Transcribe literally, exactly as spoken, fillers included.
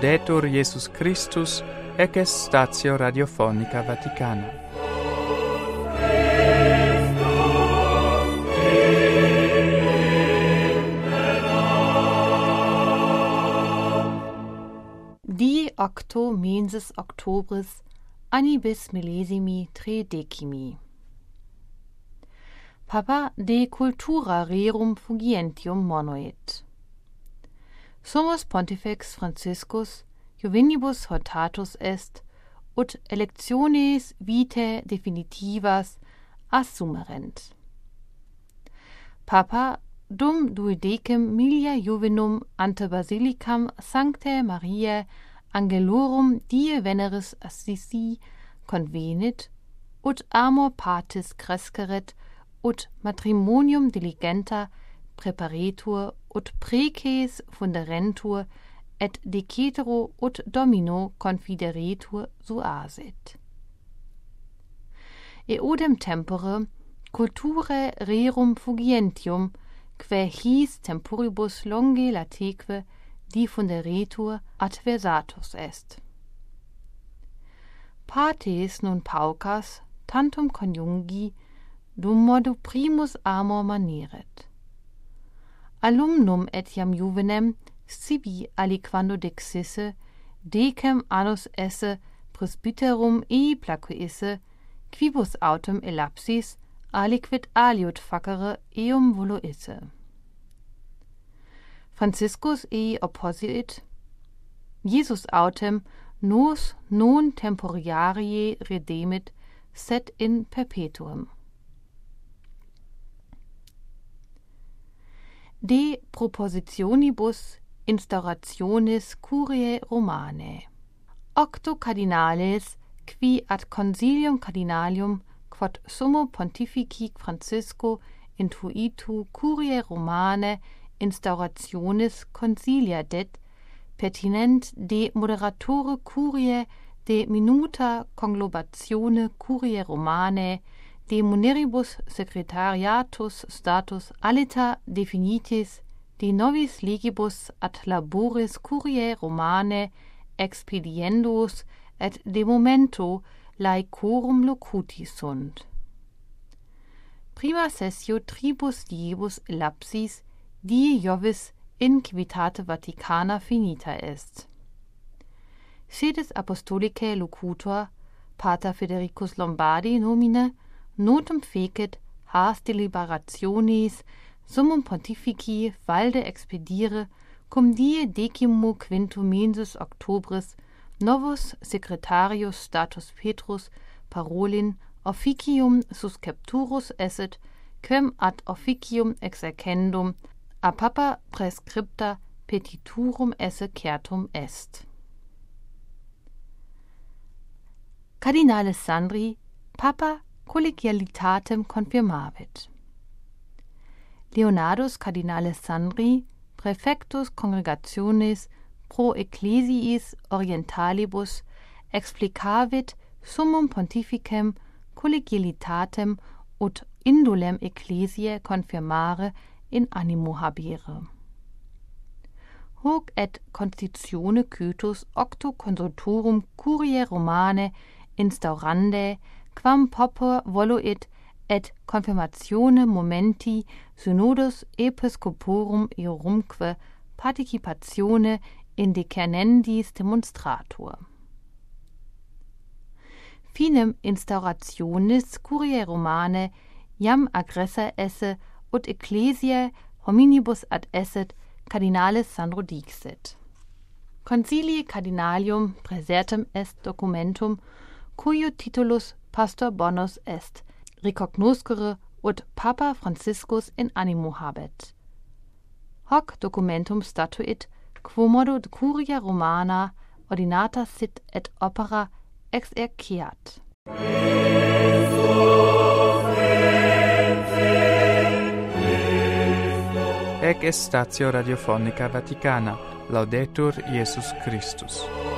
Laudetur Jesus Christus, ec est statio radiofonica Vaticana. Die octo mensis octobris annibis millesimi tridecimi. Papa de cultura rerum fugientium monuit. Sumus Pontifex Franciscus Jovinnibus hortatus est, ut electiones vitae definitivas assumerent. Papa dum duodecim milia Jovinum ante Basilicam Sanctae Mariae Angelorum die Veneris Assisi convenit, ut amor patis cresceret, ut matrimonium diligenta preparetur, ut preces funderentur, et de cetero ut domino confideretur suasit. Eodem tempore culturae rerum fugientium, quae his temporibus longe lateque diffunderetur adversatus est. Pates nun paucas tantum conjungi dum modo primus amor maneret. Alumnum etiam juvenem sibi aliquando dexisse, decem annus esse presbyterum ei placuisse, quibus autem elapsis aliquid aliud facere eum voluisse. Franciscus ei opposiit, Jesus autem nos non temporiarie redemit, sed in perpetuum. De propositionibus instaurationis curiae Romanae. Octo cardinales, qui ad consilium cardinalium quod summo pontifici Francisco intuitu curiae Romanae instaurationis consilia det, pertinent de moderatore curiae de minuta conglobatione curiae Romanae, de muneribus secretariatus status alita definitis, de novis legibus ad laboris curiae Romanae expediendus et de momento laecorum locuti sunt. Prima sessio tribus diebus elapsis, die Jovis in civitate Vaticana finita est. Sedes apostolicae locutor, Pater Federicus Lombardi nomine, notum fecit has deliberationis summum pontifici valde expedire cum die decimo quinto mensis octobris novus secretarius status Petrus Parolin officium suscepturus esset, quem ad officium exercendum a papa prescripta petiturum esse certum est. Cardinales Sandri, Papa collegialitatem confirmavit. Leonardus Cardinales Sandri, Praefectus Congregationis pro Ecclesiis Orientalibus, explicavit summum pontificem collegialitatem ut indolem ecclesiae confirmare in animo habere. Hoc et constitutione Coetus octo consultorum curiae Romanae instaurande, quam popor voluit et confirmatione momenti synodus episcoporum eorumque participatione in decernendis demonstratur. Finem instaurationis curiae Romanae iam aggressa esse ut ecclesiae hominibus ad esset cardinales Sandro dixit. Concilii cardinalium praesertem est documentum, cuyo titulus Pastor bonus est, recognoscere ut Papa Franciscus in animo habet. Hoc documentum statuit, quomodo curia Romana ordinata sit et opera exerceat. Ec est statio radiofonica Vaticana. Laudetur Jesus Christus.